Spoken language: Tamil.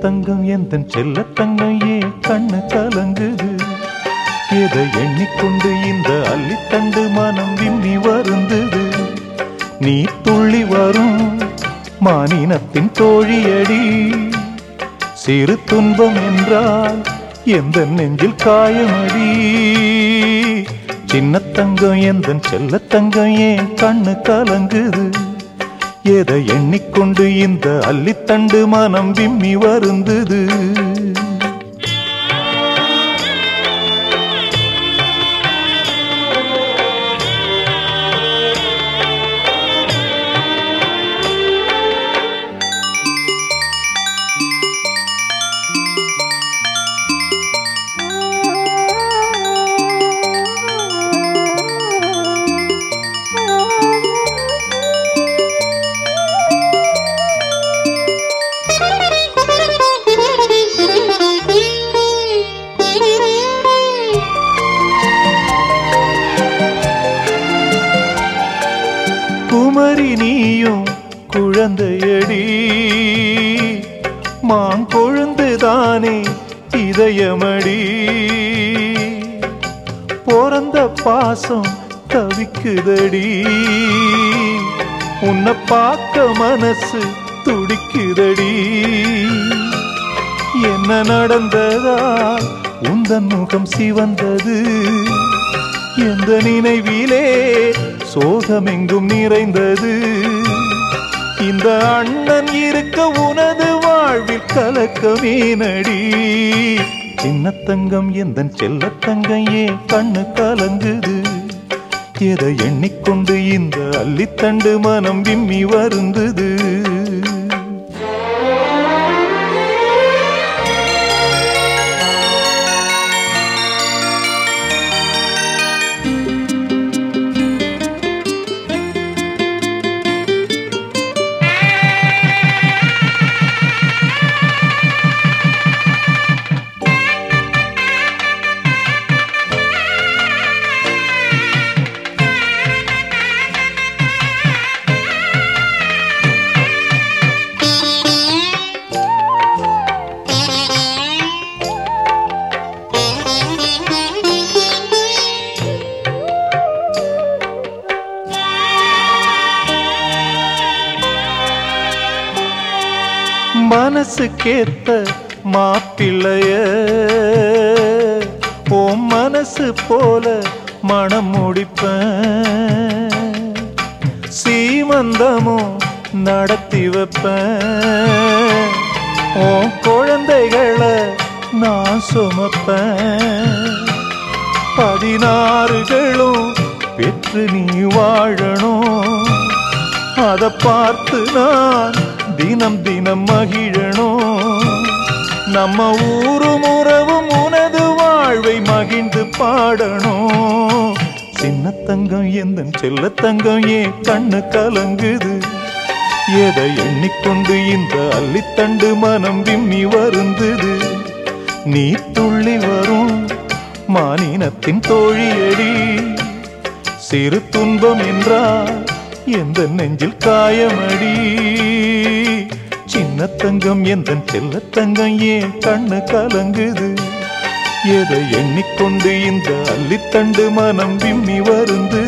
சின்னத்தங்கம் எந்தன் செல்லத்தங்கம் ஏன் கண்ணு கலங்குது? எதை எண்ணிக்கொண்டு இந்த அள்ளித்தண்டு மனம் விம்மி வருந்தது? நீ துள்ளி வரும் மானினத்தின் தோழியடி, சிறு துன்பம் என்றால் எந்த நெஞ்சில் காயமடி. சின்னத்தங்கம் எந்தன் செல்லத்தங்கம் ஏன் கண்ணு கலங்குது? எதை எண்ணிக்கொண்டு இந்த அள்ளித்தண்டு மனம் விம்மி வருந்தது? குமரி நீயும் குழந்தையடி, மாங்கொழுந்துதானே இதயமடி. பிறந்த பாசம் தவிக்குதடி, உன்னை பார்க்க மனசு துடிக்குதடி. என்ன நடந்ததா உந்தன் முகம் சிவந்தது? எந்த நினைவிலே சோகமெங்கும் நிறைந்தது? இந்த அண்ணன் இருக்க உனது வாழ்வில் கலக்கமே நடி. சின்னத்தங்கம் எந்தன் செல்லத்தங்கம் ஏன் கண்ணு கலங்குது? எதை எண்ணிக்கொண்டு இந்த அள்ளித்தண்டு மனம் விம்மி வருந்தது? மனசுக்கேத்த மாப்பிள்ளைய ஓம் மனசு போல மனம் முடிப்பேன். சீமந்தமும் நடத்தி வைப்பேன். ஓம் குழந்தைகளை நான் சுமப்பேன். 16களும் பெற்று நீ வாழணும். அதை பார்த்து நான் தினம் தினம் மகிழணும். நம்ம ஊரும் உறவும் உனது வாழ்வை மகிழ்ந்து பாடணும். சின்னத்தங்கம் எந்தன் செல்லத்தங்கம் ஏன் கண்ணு கலங்குது? எதை எண்ணிக்கொண்டு இந்த அள்ளித்தண்டு மனம் விம்மி வருந்தது? நீ துள்ளி வரும் மானினத்தின் தோழியடி, சிறு துன்பம் என்றால் எந்த நெஞ்சில் காயமடி. சின்னத்தங்கம் எந்தன் செல்லத்தங்கம் ஏன் கண்ணு கலங்குது? எதை எண்ணிக்கொண்டு இந்த அள்ளித்தண்டு மனம் விம்மி வருந்தது?